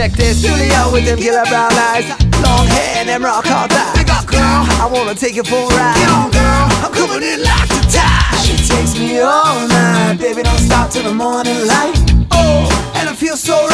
Check this, Julia with them killer brown eyes, long hair and them rock hard thighs. Big up girl, I wanna take you for a ride. Get on girl, I'm coming in like the tide. She takes me all night, baby don't stop till the morning light. Oh, and I feel so right.